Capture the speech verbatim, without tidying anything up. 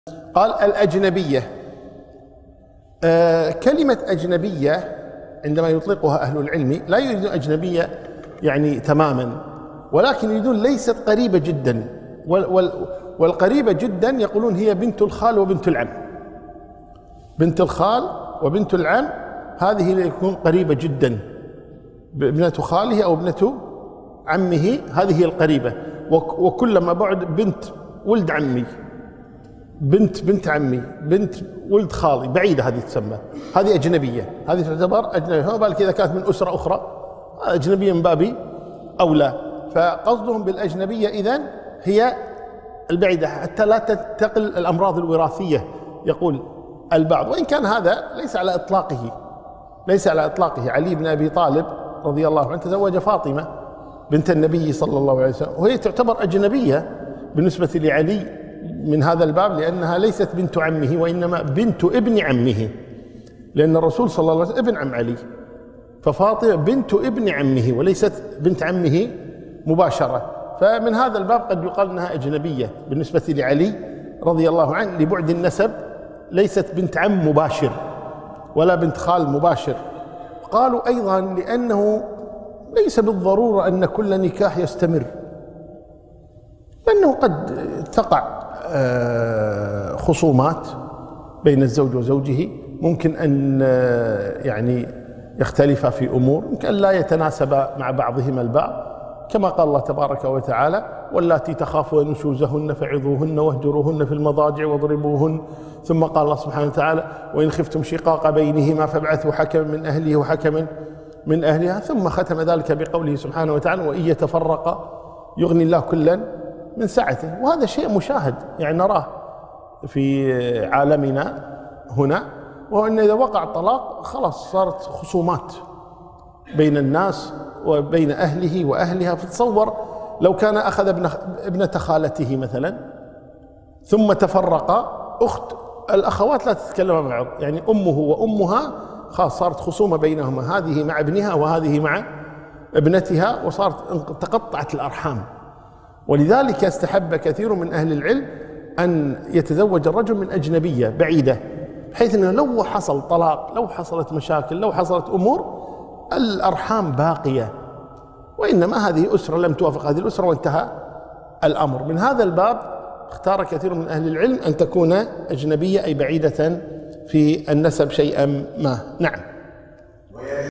قال الأجنبية. آه كلمة أجنبية عندما يطلقها أهل العلم لا يريدون أجنبية يعني تماما، ولكن يريدون ليست قريبة جدا، وال وال والقريبة جدا يقولون هي بنت الخال وبنت العم. بنت الخال وبنت العم هذه اللي يكون قريبة جدا، ابنة خاله أو ابنة عمه هذه هي القريبة. وكلما بعد بنت ولد عمي، بنت بنت عمي، بنت ولد خالي، بعيدة هذه تسمى، هذه أجنبية، هذه تعتبر أجنبية. فما بالك إذا كانت من أسرة أخرى، أجنبية من باب أولى. فقصدهم بالأجنبية إذن هي البعيدة حتى لا تنتقل الأمراض الوراثية يقول البعض، وإن كان هذا ليس على إطلاقه، ليس على إطلاقه. علي بن أبي طالب رضي الله عنه تزوج فاطمة بنت النبي صلى الله عليه وسلم، وهي تعتبر أجنبية بالنسبة لعلي من هذا الباب، لأنها ليست بنت عمه وإنما بنت ابن عمه، لأن الرسول صلى الله عليه وسلم ابن عم علي، ففاطمة بنت ابن عمه وليست بنت عمه مباشرة. فمن هذا الباب قد يقال أنها أجنبية بالنسبة لعلي رضي الله عنه لبعد النسب، ليست بنت عم مباشر ولا بنت خال مباشر. قالوا أيضا لأنه ليس بالضرورة أن كل نكاح يستمر، لأنه قد تقع خصومات بين الزوج وزوجه، ممكن أن يعني يختلفا في أمور، ممكن أن لا يتناسبا مع بعضهما البعض، كما قال الله تبارك وتعالى: واللاتي تخافون نشوزهن فعظوهن واهجروهن في المضاجع واضربوهن. ثم قال الله سبحانه وتعالى: وإن خفتم شقاق بينهما فابعثوا حكما من أهله وحكما من أهلها. ثم ختم ذلك بقوله سبحانه وتعالى: وإن يتفرقا يغني الله كلا من سعته. وهذا شيء مشاهد يعني نراه في عالمنا هنا، وهو أن إذا وقع الطلاق خلاص صارت خصومات بين الناس وبين أهله وأهلها. فتصور لو كان أخذ ابن ابنة خالته مثلا ثم تفرقا، أخت الأخوات لا تتكلم مع بعض، يعني أمه وأمها خلاص صارت خصومة بينهما، هذه مع ابنها وهذه مع ابنتها، وصارت تقطعت الأرحام. ولذلك استحب كثير من أهل العلم أن يتزوج الرجل من أجنبية بعيدة، بحيث أنه لو حصل طلاق، لو حصلت مشاكل، لو حصلت أمور، الأرحام باقية، وإنما هذه أسرة لم توافق هذه الأسرة وانتهى الأمر. من هذا الباب اختار كثير من أهل العلم أن تكون أجنبية أي بعيدة في النسب شيئا ما. نعم.